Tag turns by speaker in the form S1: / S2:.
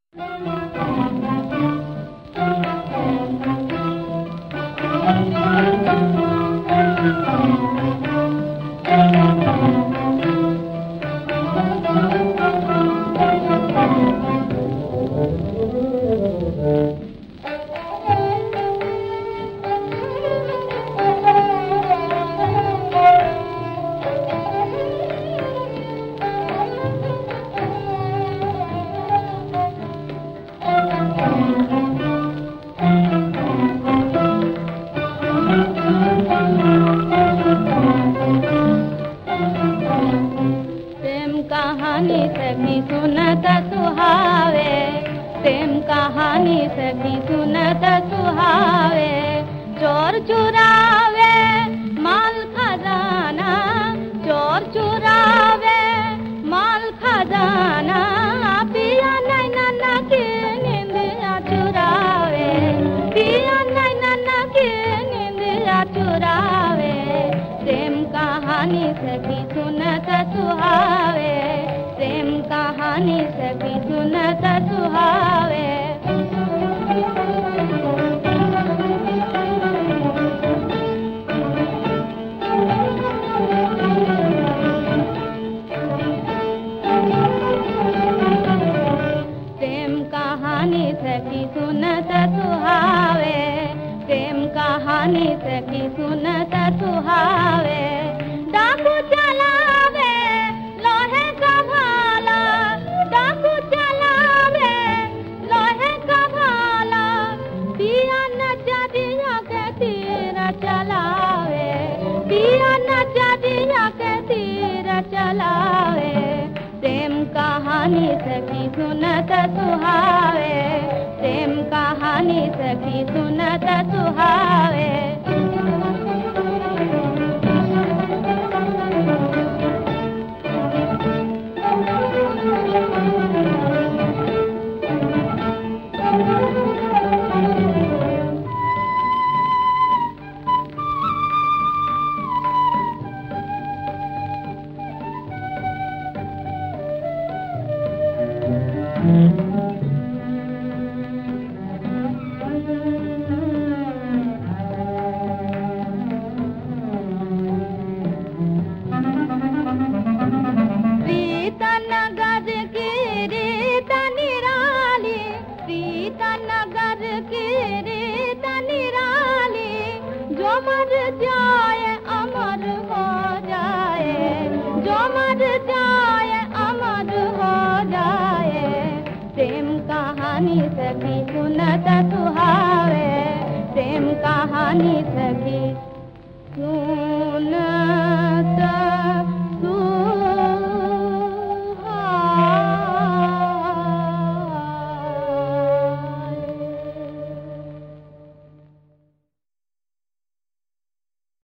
S1: कहानी सभी सुनत सुहावे, प्रेम कहानी सभी सुनत सुहावे। चोर चुरावे माल खजाना, चोर चुरावे माल खजाना। पिया नैना की निंदिया चुरावे, पिया नैना की निंदिया चुरावे। प्रेम कहानी सभी सुनत सुहावे, प्रेम कहानी सभी सुनत सुहावे। प्रेम कहानी सभी सुनत सुहावे, प्रेम कहानी सभी सुनत सुहावे। डाकू चलावे लोहे का भाला, डाकू चलावे लोहे का भाला। पिया नजरिया के तीर चलावे, पिया नजरिया के तीर चलावे। प्रेम कहानी सभी सुनत सुहावे, प्रेम कहानी सभी सुनत सुहावे। नगर की रीत निराली, जो मर जाए अमर हो जाए, जो मर जाए अमर हो जाए। प्रेम कहानी सभी सुनत सुहावे, प्रेम कहानी सभी सुन